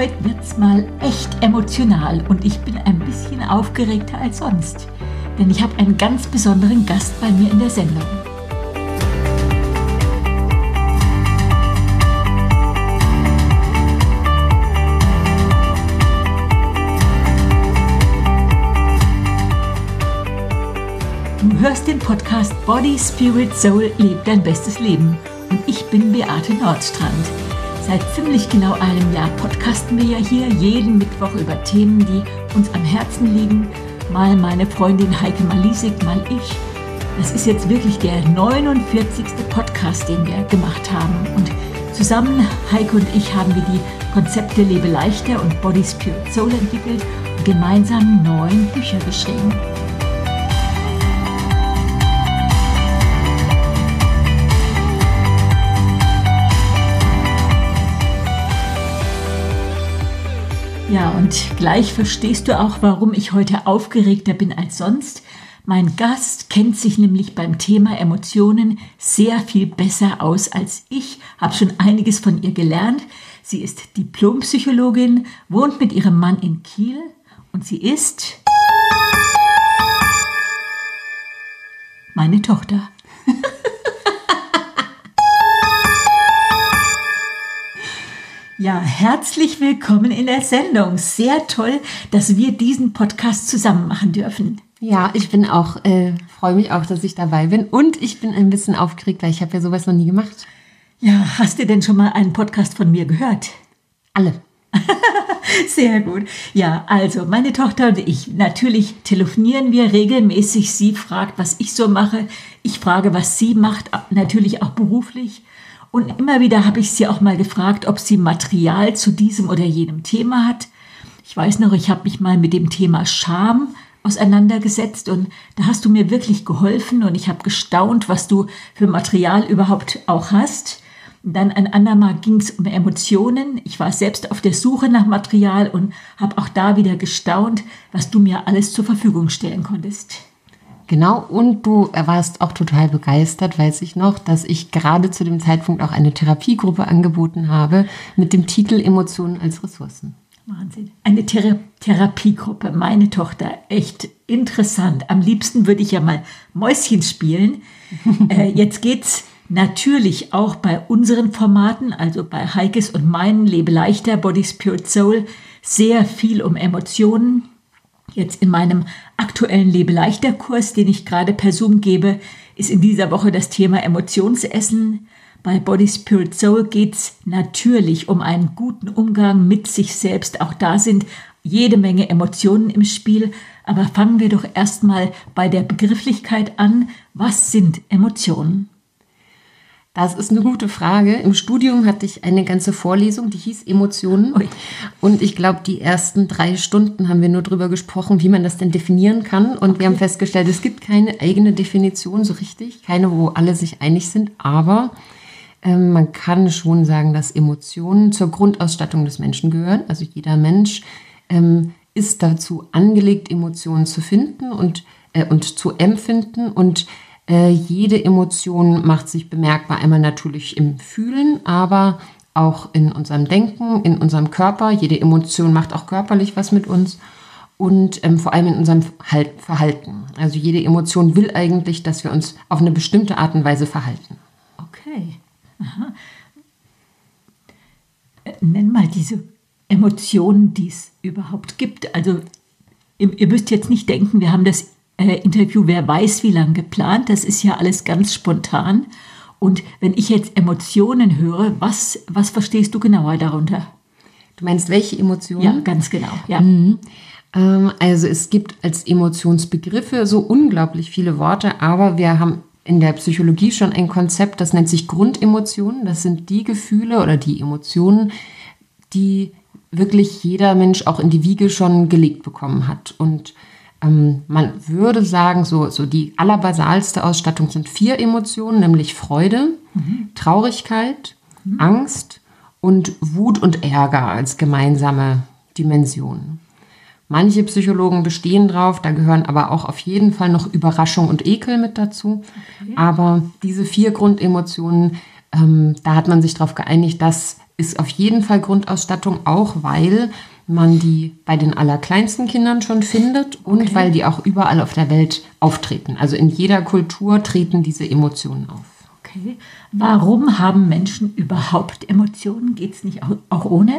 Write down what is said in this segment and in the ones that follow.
heute wird's mal echt emotional und ich bin ein bisschen aufgeregter als sonst, denn ich habe einen ganz besonderen Gast bei mir in der Sendung. Du hörst den Podcast Body, Spirit, Soul, leb dein bestes Leben und ich bin Beate Nordstrand. Seit ziemlich genau einem Jahr podcasten wir ja hier jeden Mittwoch über Themen, die uns am Herzen liegen. Mal meine Freundin Heike Malisik, mal ich. Das ist jetzt wirklich der 49. Podcast, den wir gemacht haben. Und zusammen, Heike und ich, haben wir die Konzepte Lebe leichter und Body, Spirit, Soul entwickelt und gemeinsam 9 Bücher geschrieben. Ja, und gleich verstehst du auch, warum ich heute aufgeregter bin als sonst. Mein Gast kennt sich nämlich beim Thema Emotionen sehr viel besser aus als ich, habe schon einiges von ihr gelernt. Sie ist Diplompsychologin, wohnt mit ihrem Mann in Kiel und sie ist meine Tochter. Ja, herzlich willkommen in der Sendung. Sehr toll, dass wir diesen Podcast zusammen machen dürfen. Ja, ich bin auch, freue mich auch, dass ich dabei bin. Und ich bin ein bisschen aufgeregt, weil ich habe ja sowas noch nie gemacht. Ja, hast du denn schon mal einen Podcast von mir gehört? Alle. Sehr gut. Ja, also meine Tochter und ich, natürlich telefonieren wir regelmäßig. Sie fragt, was ich so mache. Ich frage, was sie macht, natürlich auch beruflich. Und immer wieder habe ich sie auch mal gefragt, ob sie Material zu diesem oder jenem Thema hat. Ich weiß noch, ich habe mich mal mit dem Thema Scham auseinandergesetzt und da hast du mir wirklich geholfen und ich habe gestaunt, was du für Material überhaupt auch hast. Und dann ein andermal ging es um Emotionen. Ich war selbst auf der Suche nach Material und habe auch da wieder gestaunt, was du mir alles zur Verfügung stellen konntest. Genau, und du warst auch total begeistert, weiß ich noch, dass ich gerade zu dem Zeitpunkt auch eine Therapiegruppe angeboten habe mit dem Titel Emotionen als Ressourcen. Wahnsinn. Eine Therapiegruppe, meine Tochter, echt interessant. Am liebsten würde ich ja mal Mäuschen spielen. Jetzt geht's natürlich auch bei unseren Formaten, also bei Heikes und meinen Lebe leichter, Body, Spirit, Soul, sehr viel um Emotionen. Jetzt in meinem aktuellen Lebe-leichter-Kurs, den ich gerade per Zoom gebe, ist in dieser Woche das Thema Emotionsessen. Bei Body, Spirit, Soul geht es natürlich um einen guten Umgang mit sich selbst. Auch da sind jede Menge Emotionen im Spiel. Aber fangen wir doch erstmal bei der Begrifflichkeit an. Was sind Emotionen? Das ist eine gute Frage. Im Studium hatte ich eine ganze Vorlesung, die hieß Emotionen. Ui. Und ich glaube, die ersten 3 Stunden haben wir nur darüber gesprochen, wie man das denn definieren kann. Und wir haben festgestellt, es gibt keine eigene Definition so richtig, keine, wo alle sich einig sind. Aber man kann schon sagen, dass Emotionen zur Grundausstattung des Menschen gehören. Also jeder Mensch ist dazu angelegt, Emotionen zu finden und zu empfinden. Und jede Emotion macht sich bemerkbar, einmal natürlich im Fühlen, aber auch in unserem Denken, in unserem Körper. Jede Emotion macht auch körperlich was mit uns und vor allem in unserem Verhalten. Also jede Emotion will eigentlich, dass wir uns auf eine bestimmte Art und Weise verhalten. Okay. Aha. Nenn mal diese Emotionen, die es überhaupt gibt. Also ihr müsst jetzt nicht denken, wir haben das Interview, wer weiß wie lang geplant. Das ist ja alles ganz spontan. Und wenn ich jetzt Emotionen höre, was verstehst du genauer darunter? Du meinst, welche Emotionen? Ja, ganz genau. Ja. Also es gibt als Emotionsbegriffe so unglaublich viele Worte, aber wir haben in der Psychologie schon ein Konzept, das nennt sich Grundemotionen. Das sind die Gefühle oder die Emotionen, die wirklich jeder Mensch auch in die Wiege schon gelegt bekommen hat. Und man würde sagen, so die allerbasalste Ausstattung sind 4 Emotionen, nämlich Freude, Traurigkeit, Angst und Wut und Ärger als gemeinsame Dimensionen. Manche Psychologen bestehen drauf, da gehören aber auch auf jeden Fall noch Überraschung und Ekel mit dazu. Okay. Aber diese 4 Grundemotionen, da hat man sich darauf geeinigt, dass ist auf jeden Fall Grundausstattung, auch weil man die bei den allerkleinsten Kindern schon findet und weil die auch überall auf der Welt auftreten. Also in jeder Kultur treten diese Emotionen auf. Okay. Warum haben Menschen überhaupt Emotionen? Geht es nicht auch ohne?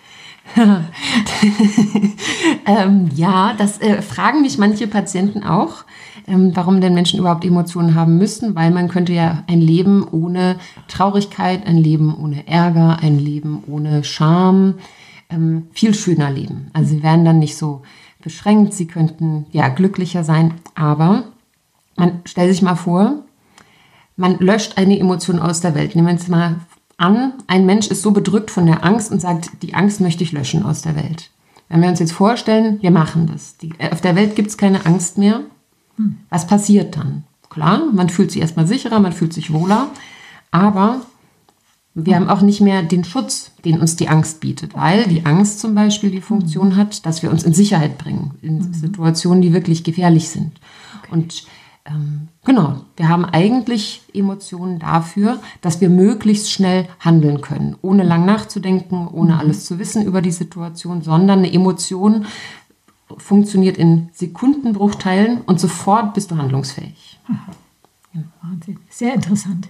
Ja, das fragen mich manche Patienten auch, warum denn Menschen überhaupt Emotionen haben müssen, weil man könnte ja ein Leben ohne Traurigkeit, ein Leben ohne Ärger, ein Leben ohne Scham viel schöner leben. Also sie wären dann nicht so beschränkt, sie könnten ja glücklicher sein, aber man stellt sich mal vor, man löscht eine Emotion aus der Welt. Nehmen wir uns mal an, ein Mensch ist so bedrückt von der Angst und sagt, die Angst möchte ich löschen aus der Welt. Wenn wir uns jetzt vorstellen, wir machen das. Auf der Welt gibt es keine Angst mehr. Was passiert dann? Klar, man fühlt sich erstmal sicherer, man fühlt sich wohler, aber wir haben auch nicht mehr den Schutz, den uns die Angst bietet, weil die Angst zum Beispiel die Funktion hat, dass wir uns in Sicherheit bringen, in Situationen, die wirklich gefährlich sind. Und genau, wir haben eigentlich Emotionen dafür, dass wir möglichst schnell handeln können, ohne lang nachzudenken, ohne alles zu wissen über die Situation, sondern eine Emotion funktioniert in Sekundenbruchteilen und sofort bist du handlungsfähig. Wahnsinn, sehr interessant.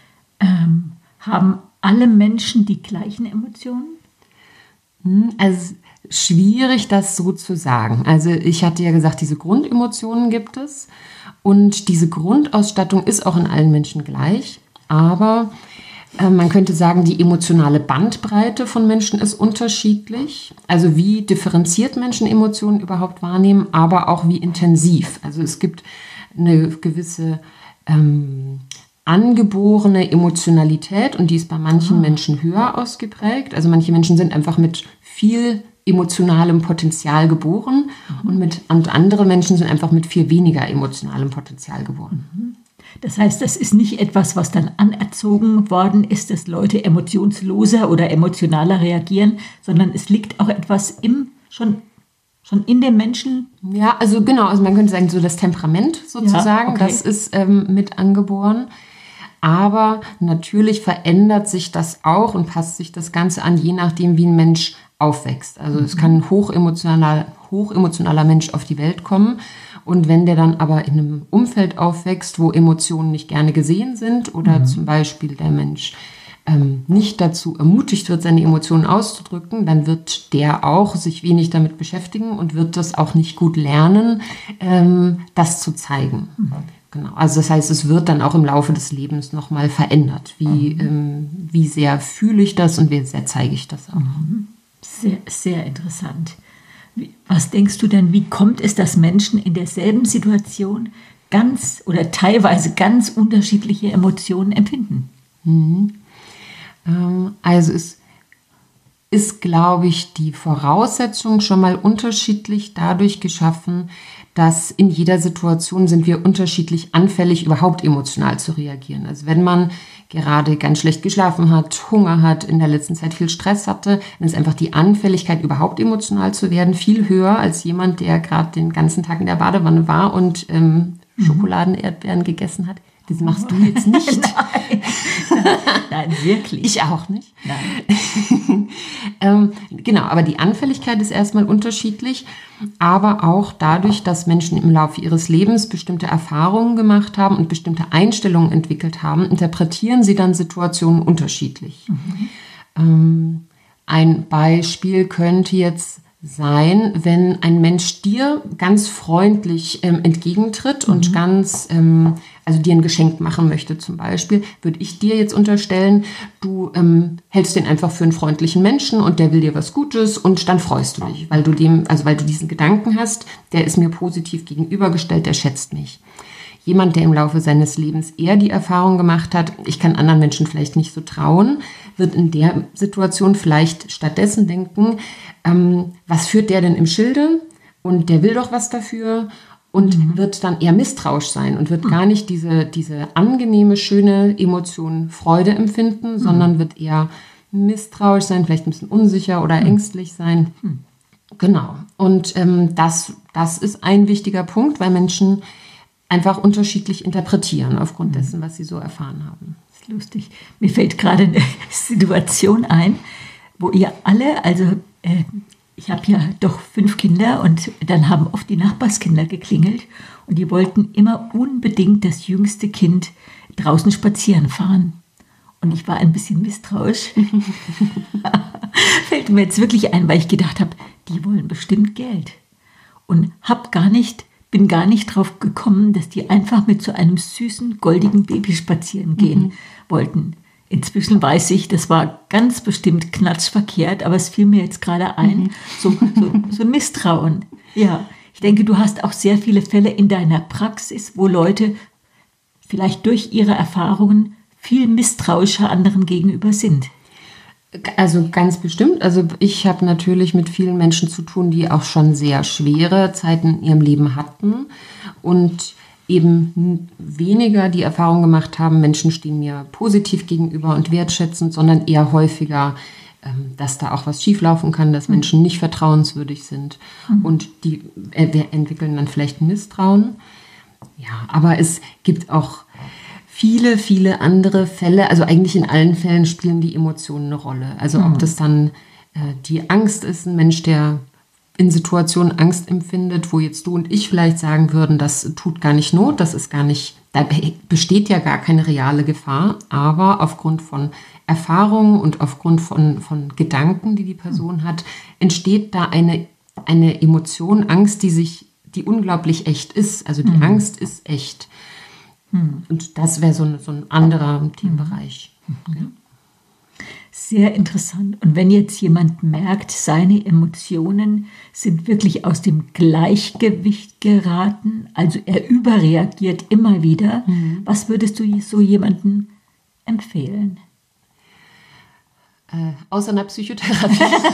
Haben alle Menschen die gleichen Emotionen? Also schwierig, das so zu sagen. Also ich hatte ja gesagt, diese Grundemotionen gibt es und diese Grundausstattung ist auch in allen Menschen gleich, aber man könnte sagen, die emotionale Bandbreite von Menschen ist unterschiedlich. Also wie differenziert Menschen Emotionen überhaupt wahrnehmen, aber auch wie intensiv. Also es gibt eine gewisse angeborene Emotionalität und die ist bei manchen Menschen höher ausgeprägt. Also manche Menschen sind einfach mit viel emotionalem Potenzial geboren und andere Menschen sind einfach mit viel weniger emotionalem Potenzial geboren. Das heißt, das ist nicht etwas, was dann anerzogen worden ist, dass Leute emotionsloser oder emotionaler reagieren, sondern es liegt auch etwas schon in dem Menschen. Ja, also genau, also man könnte sagen, so das Temperament sozusagen, das ist mit angeboren. Aber natürlich verändert sich das auch und passt sich das Ganze an, je nachdem, wie ein Mensch aufwächst. Also es kann ein hochemotionaler Mensch auf die Welt kommen. Und wenn der dann aber in einem Umfeld aufwächst, wo Emotionen nicht gerne gesehen sind oder zum Beispiel der Mensch nicht dazu ermutigt wird, seine Emotionen auszudrücken, dann wird der auch sich wenig damit beschäftigen und wird das auch nicht gut lernen, das zu zeigen. Genau. Also das heißt, es wird dann auch im Laufe des Lebens nochmal verändert. Wie sehr fühle ich das und wie sehr zeige ich das auch. Sehr, sehr interessant. Was denkst du denn, wie kommt es, dass Menschen in derselben Situation ganz oder teilweise ganz unterschiedliche Emotionen empfinden? Also es ist, glaube ich, die Voraussetzung schon mal unterschiedlich dadurch geschaffen, dass in jeder Situation sind wir unterschiedlich anfällig, überhaupt emotional zu reagieren. Also wenn man gerade ganz schlecht geschlafen hat, Hunger hat, in der letzten Zeit viel Stress hatte, dann ist einfach die Anfälligkeit, überhaupt emotional zu werden, viel höher als jemand, der gerade den ganzen Tag in der Badewanne war und Schokoladen-Erdbeeren gegessen hat. Das machst du jetzt nicht. Nein, wirklich. Ich auch nicht. Nein. Genau, aber die Anfälligkeit ist erstmal unterschiedlich, aber auch dadurch, dass Menschen im Laufe ihres Lebens bestimmte Erfahrungen gemacht haben und bestimmte Einstellungen entwickelt haben, interpretieren sie dann Situationen unterschiedlich. Ein Beispiel könnte jetzt sein, wenn ein Mensch dir ganz freundlich entgegentritt und also dir ein Geschenk machen möchte zum Beispiel, würde ich dir jetzt unterstellen, du hältst den einfach für einen freundlichen Menschen und der will dir was Gutes und dann freust du dich, weil du diesen Gedanken hast, der ist mir positiv gegenübergestellt, der schätzt mich. Jemand, der im Laufe seines Lebens eher die Erfahrung gemacht hat, ich kann anderen Menschen vielleicht nicht so trauen, wird in der Situation vielleicht stattdessen denken, was führt der denn im Schilde? Und der will doch was dafür und wird dann eher misstrauisch sein und wird gar nicht diese angenehme, schöne Emotion Freude empfinden, sondern wird eher misstrauisch sein, vielleicht ein bisschen unsicher oder ängstlich sein. Genau. Und das ist ein wichtiger Punkt, weil Menschen einfach unterschiedlich interpretieren aufgrund dessen, was sie so erfahren haben. Das ist lustig. Mir fällt gerade eine Situation ein, wo ihr alle, also ich habe ja doch 5 Kinder und dann haben oft die Nachbarskinder geklingelt und die wollten immer unbedingt das jüngste Kind draußen spazieren fahren. Und ich war ein bisschen misstrauisch. Fällt mir jetzt wirklich ein, weil ich gedacht habe, die wollen bestimmt Geld. Und bin gar nicht drauf gekommen, dass die einfach mit so einem süßen, goldigen Baby spazieren gehen wollten. Inzwischen weiß ich, das war ganz bestimmt knatschverkehrt, aber es fiel mir jetzt gerade ein, so Misstrauen. Ja, ich denke, du hast auch sehr viele Fälle in deiner Praxis, wo Leute vielleicht durch ihre Erfahrungen viel misstrauischer anderen gegenüber sind. Also ganz bestimmt. Also ich habe natürlich mit vielen Menschen zu tun, die auch schon sehr schwere Zeiten in ihrem Leben hatten und eben weniger die Erfahrung gemacht haben, Menschen stehen mir positiv gegenüber und wertschätzend, sondern eher häufiger, dass da auch was schieflaufen kann, dass Menschen nicht vertrauenswürdig sind und die entwickeln dann vielleicht ein Misstrauen. Ja, aber es gibt auch viele, viele andere Fälle, also eigentlich in allen Fällen spielen die Emotionen eine Rolle. Also ob das dann die Angst ist, ein Mensch, der in Situationen Angst empfindet, wo jetzt du und ich vielleicht sagen würden, das tut gar nicht Not, das ist gar nicht, da besteht ja gar keine reale Gefahr, aber aufgrund von Erfahrungen und aufgrund von Gedanken, die Person hat, entsteht da eine Emotion, Angst, die unglaublich echt ist. Also die Angst ist echt. Und das wäre so ein anderer Themenbereich. Ja. Sehr interessant. Und wenn jetzt jemand merkt, seine Emotionen sind wirklich aus dem Gleichgewicht geraten, also er überreagiert immer wieder, was würdest du so jemandem empfehlen? Außer einer Psychotherapie.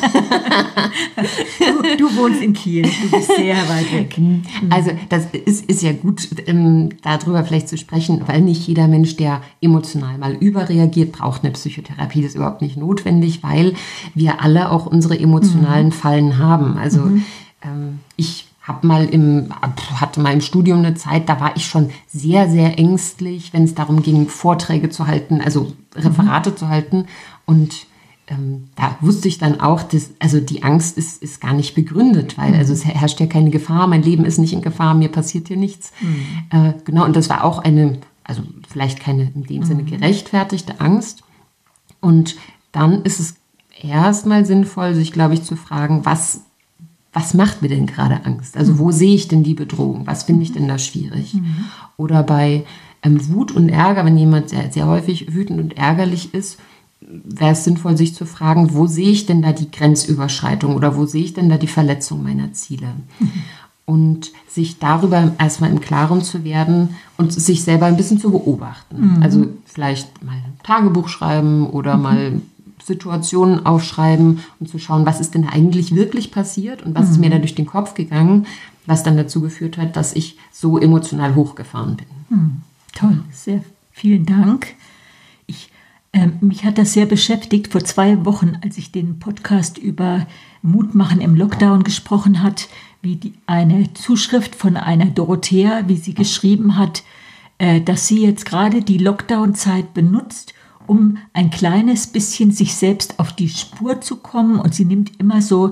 Du wohnst in Kiel, du bist sehr weit weg. Also das ist ja gut, darüber vielleicht zu sprechen, weil nicht jeder Mensch, der emotional mal überreagiert, braucht eine Psychotherapie. Das ist überhaupt nicht notwendig, weil wir alle auch unsere emotionalen Fallen haben. Also ich hatte mal im Studium eine Zeit, da war ich schon sehr, sehr ängstlich, wenn es darum ging, Vorträge zu halten, also Referate zu halten. Und da wusste ich dann auch, dass die Angst ist gar nicht begründet, weil es herrscht ja keine Gefahr, mein Leben ist nicht in Gefahr, mir passiert hier nichts. Genau, und das war auch vielleicht keine in dem Sinne gerechtfertigte Angst. Und dann ist es erstmal sinnvoll, sich, glaube ich, zu fragen, was macht mir denn gerade Angst? Also wo sehe ich denn die Bedrohung? Was finde ich denn da schwierig? Oder bei Wut und Ärger, wenn jemand sehr, sehr häufig wütend und ärgerlich ist, wäre es sinnvoll, sich zu fragen, wo sehe ich denn da die Grenzüberschreitung oder wo sehe ich denn da die Verletzung meiner Ziele? Und sich darüber erstmal im Klaren zu werden und sich selber ein bisschen zu beobachten. Also vielleicht mal ein Tagebuch schreiben oder mal Situationen aufschreiben und zu schauen, was ist denn eigentlich wirklich passiert und was ist mir da durch den Kopf gegangen, was dann dazu geführt hat, dass ich so emotional hochgefahren bin. Toll, sehr vielen Dank. Mich hat das sehr beschäftigt vor 2 Wochen, als ich den Podcast über Mutmachen im Lockdown gesprochen hat, wie eine Zuschrift von einer Dorothea, wie sie geschrieben hat, dass sie jetzt gerade die Lockdown-Zeit benutzt, um ein kleines bisschen sich selbst auf die Spur zu kommen. Und sie nimmt immer so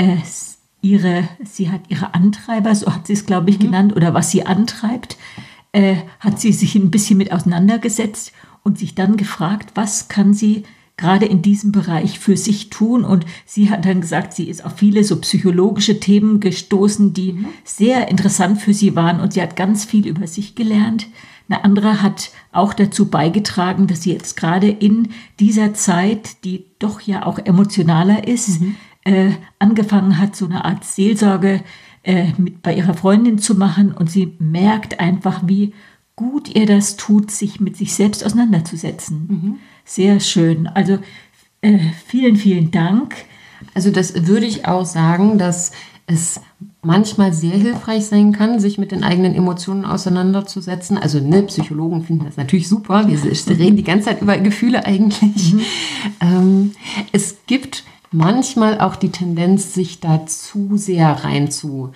sie hat ihre Antreiber, so hat sie es, glaube ich, genannt, oder was sie antreibt, hat sie sich ein bisschen mit auseinandergesetzt und sich dann gefragt, was kann sie gerade in diesem Bereich für sich tun. Und sie hat dann gesagt, sie ist auf viele so psychologische Themen gestoßen, die sehr interessant für sie waren. Und sie hat ganz viel über sich gelernt. Eine andere hat auch dazu beigetragen, dass sie jetzt gerade in dieser Zeit, die doch ja auch emotionaler ist, angefangen hat, so eine Art Seelsorge bei ihrer Freundin zu machen. Und sie merkt einfach, wie gut ihr das tut, sich mit sich selbst auseinanderzusetzen. Sehr schön. Also vielen, vielen Dank. Also das würde ich auch sagen, dass es manchmal sehr hilfreich sein kann, sich mit den eigenen Emotionen auseinanderzusetzen. Also Psychologen finden das natürlich super. Wir reden die ganze Zeit über Gefühle eigentlich. Es gibt manchmal auch die Tendenz, sich da zu sehr rein zu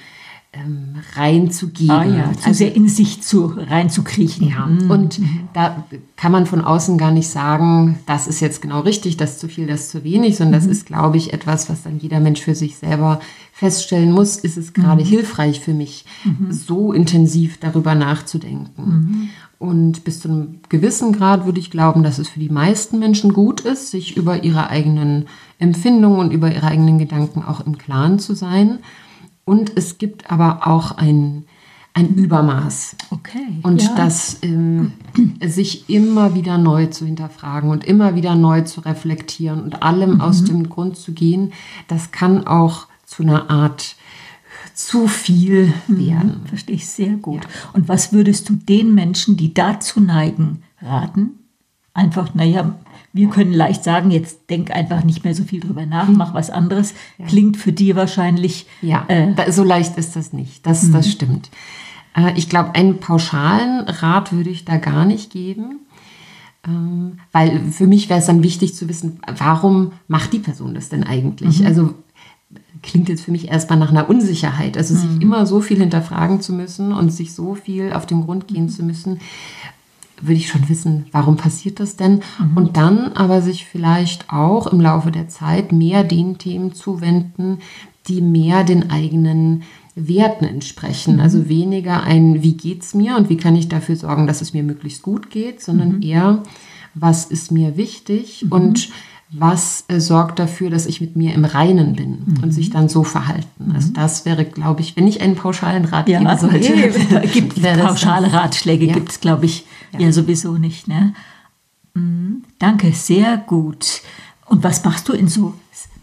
reinzugehen. Ja, zu sehr in sich reinzukriechen. Ja, und da kann man von außen gar nicht sagen, das ist jetzt genau richtig, das ist zu viel, das ist zu wenig, sondern das ist, glaube ich, etwas, was dann jeder Mensch für sich selber feststellen muss, ist es gerade hilfreich für mich, so intensiv darüber nachzudenken. Und bis zu einem gewissen Grad würde ich glauben, dass es für die meisten Menschen gut ist, sich über ihre eigenen Empfindungen und über ihre eigenen Gedanken auch im Klaren zu sein. Und es gibt aber auch ein Übermaß. Okay. Und das sich immer wieder neu zu hinterfragen und immer wieder neu zu reflektieren und allem aus dem Grund zu gehen, das kann auch zu einer Art zu viel werden. Verstehe ich sehr gut. Ja. Und was würdest du den Menschen, die dazu neigen, raten? Einfach, wir können leicht sagen, jetzt denk einfach nicht mehr so viel drüber nach, mach was anderes. Ja. Klingt für dich wahrscheinlich... Ja, so leicht ist das nicht. Das stimmt. Ich glaube, einen pauschalen Rat würde ich da gar nicht geben. Weil für mich wäre es dann wichtig zu wissen, warum macht die Person das denn eigentlich? Also klingt jetzt für mich erstmal nach einer Unsicherheit. Also sich immer so viel hinterfragen zu müssen und sich so viel auf den Grund gehen zu müssen, würde ich schon wissen, warum passiert das denn? Und dann aber sich vielleicht auch im Laufe der Zeit mehr den Themen zuwenden, die mehr den eigenen Werten entsprechen. Also weniger ein, wie geht's mir und wie kann ich dafür sorgen, dass es mir möglichst gut geht, sondern eher, was ist mir wichtig und was sorgt dafür, dass ich mit mir im Reinen bin und sich dann so verhalten. Also das wäre, glaube ich, wenn ich einen pauschalen Rat geben sollte. Pauschale Ratschläge gibt es, glaube ich, ja sowieso nicht. Ne? Danke, sehr gut. Und was machst du in so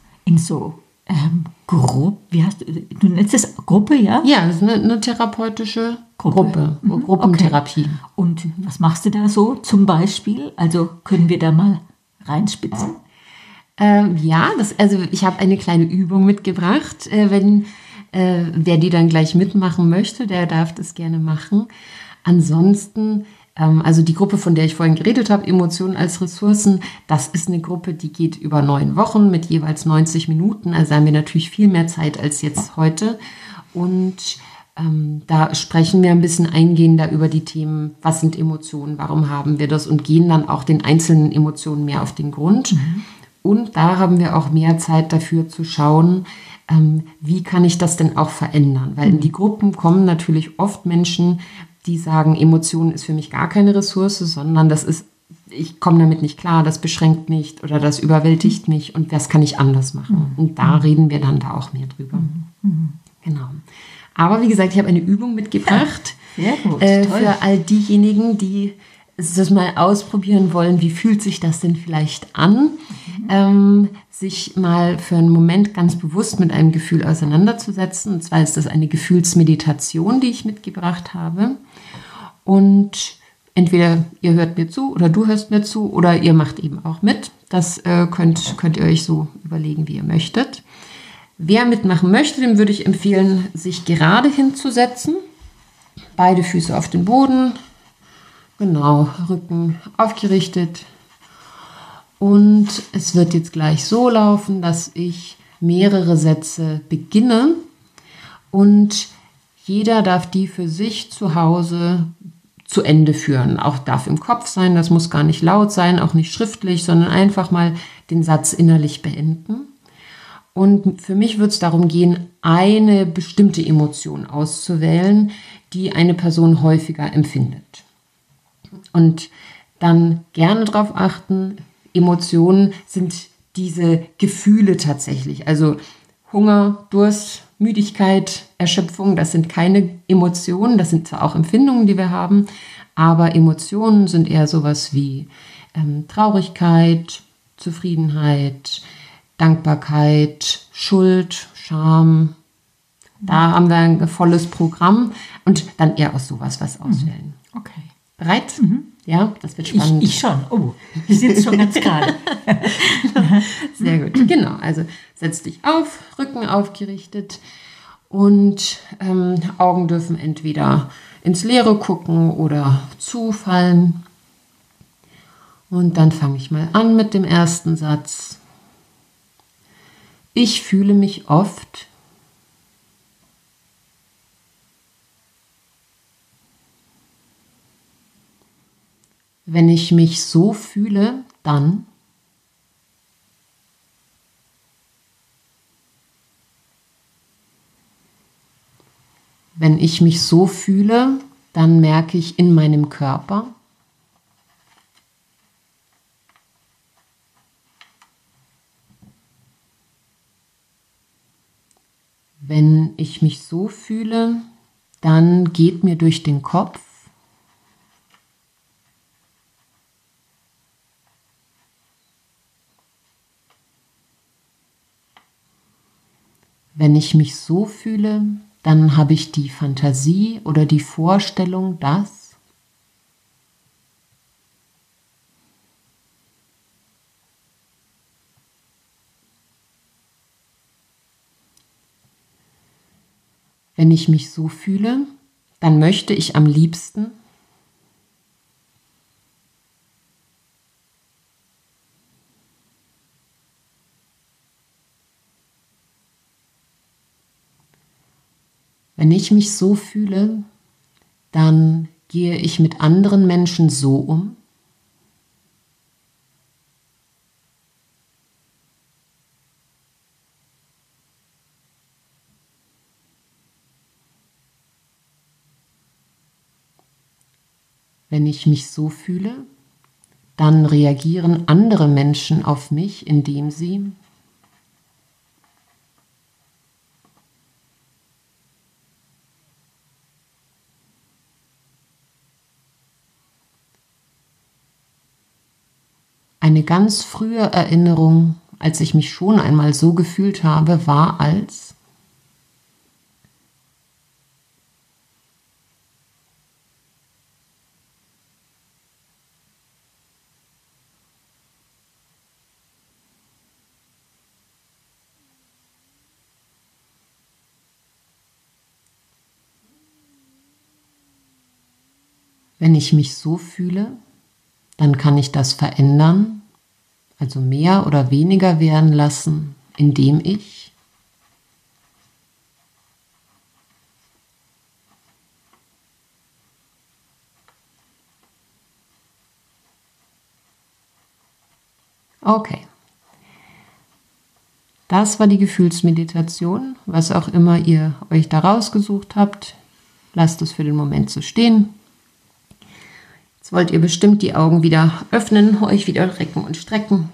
Gruppe? Du nennst es Gruppe, ja? Ja, das ist eine therapeutische Gruppe. Gruppentherapie. Okay. Und was machst du da so zum Beispiel? Also können wir da mal reinspitzen? Ich habe eine kleine Übung mitgebracht. Wer die dann gleich mitmachen möchte, der darf das gerne machen. Ansonsten, also die Gruppe, von der ich vorhin geredet habe, Emotionen als Ressourcen, das ist eine Gruppe, die geht über 9 Wochen mit jeweils 90 Minuten. Also haben wir natürlich viel mehr Zeit als jetzt heute. Und da sprechen wir ein bisschen eingehender über die Themen, was sind Emotionen, warum haben wir das und gehen dann auch den einzelnen Emotionen mehr auf den Grund. Und da haben wir auch mehr Zeit dafür zu schauen, wie kann ich das denn auch verändern? Weil in die Gruppen kommen natürlich oft Menschen, die sagen, Emotionen ist für mich gar keine Ressource, sondern ich komme damit nicht klar, das beschränkt mich oder das überwältigt mich und was kann ich anders machen? Und da reden wir dann da auch mehr drüber. Genau. Aber wie gesagt, ich habe eine Übung mitgebracht für all diejenigen, die das mal ausprobieren wollen, wie fühlt sich das denn vielleicht an, sich mal für einen Moment ganz bewusst mit einem Gefühl auseinanderzusetzen. Und zwar ist das eine Gefühlsmeditation, die ich mitgebracht habe. Und entweder ihr hört mir zu oder du hörst mir zu oder ihr macht eben auch mit. Das könnt ihr euch so überlegen, wie ihr möchtet. Wer mitmachen möchte, dem würde ich empfehlen, sich gerade hinzusetzen. Beide Füße auf den Boden. Genau, Rücken aufgerichtet. Und es wird jetzt gleich so laufen, dass ich mehrere Sätze beginne und jeder darf die für sich zu Hause zu Ende führen. Auch darf im Kopf sein, das muss gar nicht laut sein, auch nicht schriftlich, sondern einfach mal den Satz innerlich beenden. Und für mich wird es darum gehen, eine bestimmte Emotion auszuwählen, die eine Person häufiger empfindet. Und dann gerne darauf achten, Emotionen sind diese Gefühle tatsächlich. Also Hunger, Durst, Müdigkeit, Erschöpfung, das sind keine Emotionen, das sind zwar auch Empfindungen, die wir haben, aber Emotionen sind eher sowas wie Traurigkeit, Zufriedenheit, Dankbarkeit, Schuld, Scham. Da haben wir ein volles Programm und dann eher aus sowas was auswählen. Okay. Bereit? Ja, das wird spannend. Ich schon. Oh, ich sitze schon ganz gerade. Sehr gut. Genau, also setz dich auf, Rücken aufgerichtet und Augen dürfen entweder ins Leere gucken oder zufallen. Und dann fange ich mal an mit dem ersten Satz. Ich fühle mich oft Wenn ich mich so fühle, dann. Wenn ich mich so fühle, dann merke ich in meinem Körper. Wenn ich mich so fühle, dann geht mir durch den Kopf. Wenn ich mich so fühle, dann habe ich die Fantasie oder die Vorstellung, dass wenn ich mich so fühle, dann möchte ich am liebsten wenn ich mich so fühle, dann gehe ich mit anderen Menschen so um. Wenn ich mich so fühle, dann reagieren andere Menschen auf mich, indem sie eine ganz frühe Erinnerung, als ich mich schon einmal so gefühlt habe, war als wenn ich mich so fühle, dann kann ich das verändern, also mehr oder weniger werden lassen, indem ich okay. Das war die Gefühlsmeditation, was auch immer ihr euch da rausgesucht habt. Lasst es für den Moment so stehen. Jetzt wollt ihr bestimmt die Augen wieder öffnen, euch wieder recken und strecken.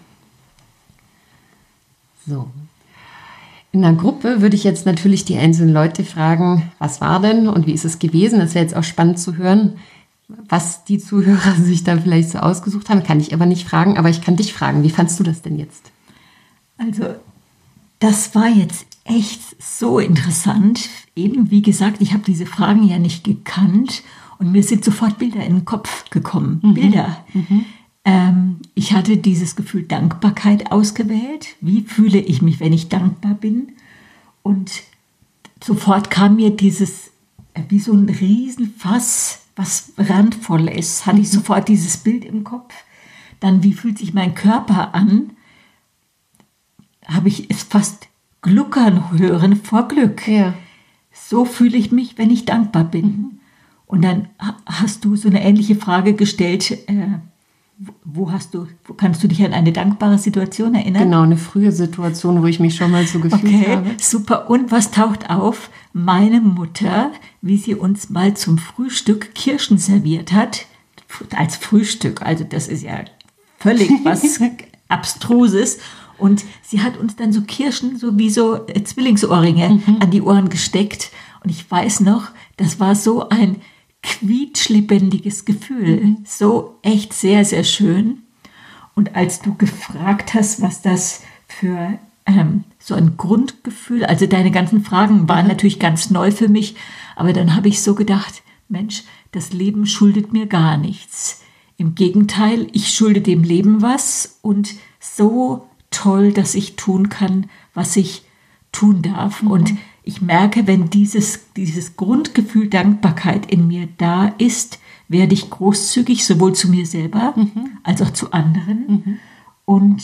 So. In der Gruppe würde ich jetzt natürlich die einzelnen Leute fragen, was war denn und wie ist es gewesen? Das wäre jetzt auch spannend zu hören, was die Zuhörer sich da vielleicht so ausgesucht haben. Kann ich aber nicht fragen, aber ich kann dich fragen. Wie fandst du das denn jetzt? Also, das war jetzt echt so interessant. Eben, wie gesagt, ich habe diese Fragen ja nicht gekannt und mir sind sofort Bilder in den Kopf gekommen. Bilder. Ich hatte dieses Gefühl Dankbarkeit ausgewählt. Wie fühle ich mich, wenn ich dankbar bin? Und sofort kam mir dieses, wie so ein Riesenfass, was randvoll ist, hatte ich sofort dieses Bild im Kopf. Dann, wie fühlt sich mein Körper an? Habe ich es fast gluckern hören vor Glück. Ja. So fühle ich mich, wenn ich dankbar bin. Und dann hast du so eine ähnliche Frage gestellt, wo kannst du dich an eine dankbare Situation erinnern? Genau, eine frühe Situation, wo ich mich schon mal so gefühlt habe. Super. Und was taucht auf? Meine Mutter, wie sie uns mal zum Frühstück Kirschen serviert hat, als Frühstück. Also das ist ja völlig was Abstruses. Und sie hat uns dann so Kirschen, so wie so Zwillingsohrringe an die Ohren gesteckt. Und ich weiß noch, das war so ein quietschlebendiges Gefühl. So echt sehr, sehr schön. Und als du gefragt hast, was das für so ein Grundgefühl, also deine ganzen Fragen waren natürlich ganz neu für mich, aber dann habe ich so gedacht, Mensch, das Leben schuldet mir gar nichts. Im Gegenteil, ich schulde dem Leben was und so toll, dass ich tun kann, was ich tun darf. Und ich merke, wenn dieses Grundgefühl Dankbarkeit in mir da ist, werde ich großzügig, sowohl zu mir selber als auch zu anderen. Und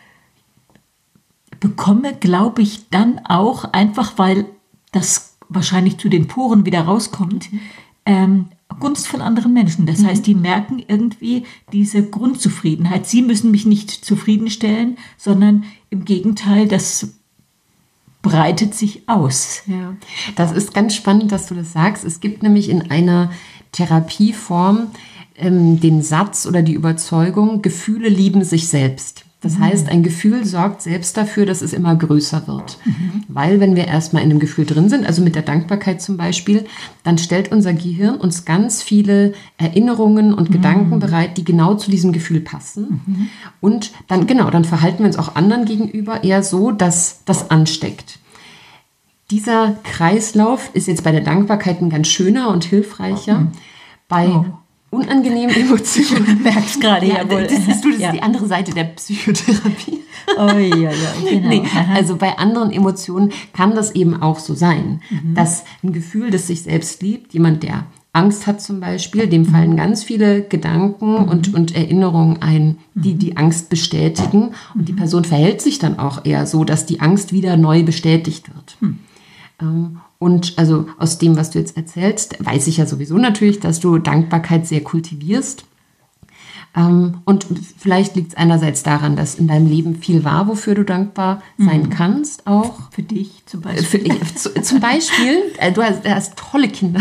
bekomme, glaube ich, dann auch, einfach weil das wahrscheinlich zu den Poren wieder rauskommt, Gunst von anderen Menschen. Das heißt, die merken irgendwie diese Grundzufriedenheit. Sie müssen mich nicht zufriedenstellen, sondern im Gegenteil, das breitet sich aus. Ja, das ist ganz spannend, dass du das sagst. Es gibt nämlich in einer Therapieform den Satz oder die Überzeugung, Gefühle lieben sich selbst. Das heißt, ein Gefühl sorgt selbst dafür, dass es immer größer wird. Weil wenn wir erstmal in einem Gefühl drin sind, also mit der Dankbarkeit zum Beispiel, dann stellt unser Gehirn uns ganz viele Erinnerungen und Gedanken bereit, die genau zu diesem Gefühl passen. Und dann, dann verhalten wir uns auch anderen gegenüber eher so, dass das ansteckt. Dieser Kreislauf ist jetzt bei der Dankbarkeit ein ganz schöner und hilfreicher. Bei unangenehmen Emotionen. Du merkst gerade, jawohl. Das ist die andere Seite der Psychotherapie. Ja, genau. Nee, also bei anderen Emotionen kann das eben auch so sein, dass ein Gefühl, das sich selbst liebt, jemand, der Angst hat zum Beispiel, dem fallen ganz viele Gedanken und Erinnerungen ein, die die Angst bestätigen. Und die Person verhält sich dann auch eher so, dass die Angst wieder neu bestätigt wird. Und also aus dem, was du jetzt erzählst, weiß ich ja sowieso natürlich, dass du Dankbarkeit sehr kultivierst. Und vielleicht liegt es einerseits daran, dass in deinem Leben viel war, wofür du dankbar sein kannst, auch. Für dich zum Beispiel. Zum Beispiel, du hast tolle Kinder.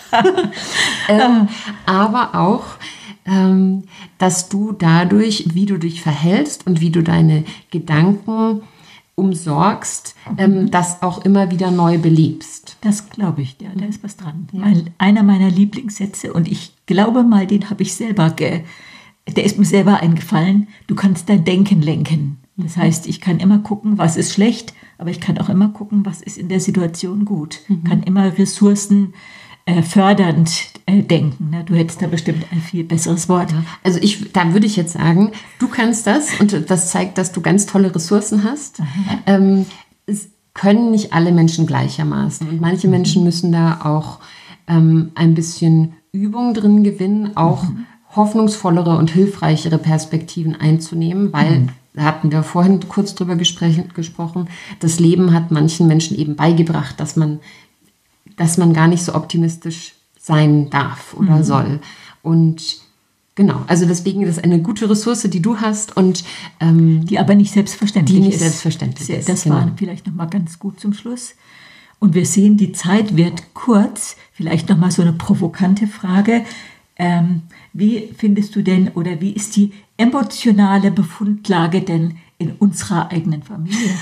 Aber auch, dass du dadurch, wie du dich verhältst und wie du deine Gedanken umsorgst, das auch immer wieder neu belebst. Das glaube ich, da ist was dran. Ja. Einer meiner Lieblingssätze, und ich glaube mal, den habe ich selber, der ist mir selber eingefallen, du kannst dein Denken lenken. Das heißt, ich kann immer gucken, was ist schlecht, aber ich kann auch immer gucken, was ist in der Situation gut. Kann immer Ressourcen fördernd denken. Du hättest da bestimmt ein viel besseres Wort. Ja, also da würde ich jetzt sagen, du kannst das, und das zeigt, dass du ganz tolle Ressourcen hast. Es können nicht alle Menschen gleichermaßen. Und manche Menschen müssen da auch ein bisschen Übung drin gewinnen, auch hoffnungsvollere und hilfreichere Perspektiven einzunehmen, weil, da hatten wir vorhin kurz drüber gesprochen, das Leben hat manchen Menschen eben beigebracht, dass man gar nicht so optimistisch sein darf oder soll. Und genau, also deswegen ist das eine gute Ressource, die du hast, und die aber nicht selbstverständlich ist. Selbstverständlich ist. Das war vielleicht noch mal ganz gut zum Schluss. Und wir sehen, die Zeit wird kurz. Vielleicht noch mal so eine provokante Frage. Wie findest du denn, oder wie ist die emotionale Befundlage denn in unserer eigenen Familie?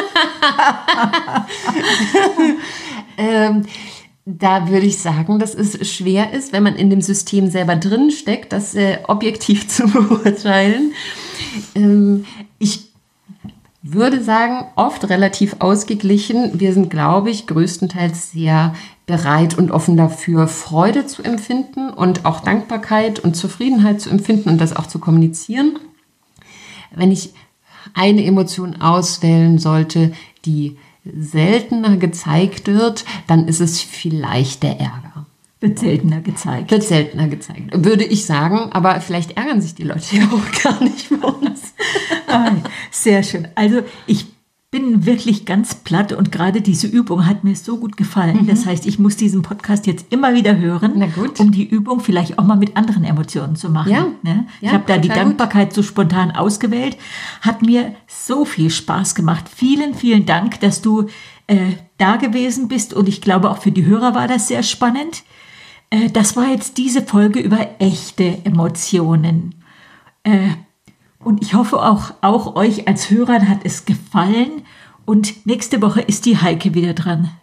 Da würde ich sagen, dass es schwer ist, wenn man in dem System selber drin steckt, das objektiv zu beurteilen. Ich würde sagen, oft relativ ausgeglichen. Wir sind, glaube ich, größtenteils sehr bereit und offen dafür, Freude zu empfinden und auch Dankbarkeit und Zufriedenheit zu empfinden und das auch zu kommunizieren. Wenn ich eine Emotion auswählen sollte, die seltener gezeigt wird, dann ist es vielleicht der Ärger. Wird seltener gezeigt. Würde ich sagen, aber vielleicht ärgern sich die Leute ja auch gar nicht bei uns. Sehr schön. Also ich bin wirklich ganz platt, und gerade diese Übung hat mir so gut gefallen. Das heißt, ich muss diesen Podcast jetzt immer wieder hören, um die Übung vielleicht auch mal mit anderen Emotionen zu machen. Ja. Ne? Ich habe da die Dankbarkeit so spontan ausgewählt. Hat mir so viel Spaß gemacht. Vielen, vielen Dank, dass du da gewesen bist, und ich glaube, auch für die Hörer war das sehr spannend. Das war jetzt diese Folge über echte Emotionen. Und ich hoffe, auch euch als Hörern hat es gefallen. Und nächste Woche ist die Heike wieder dran.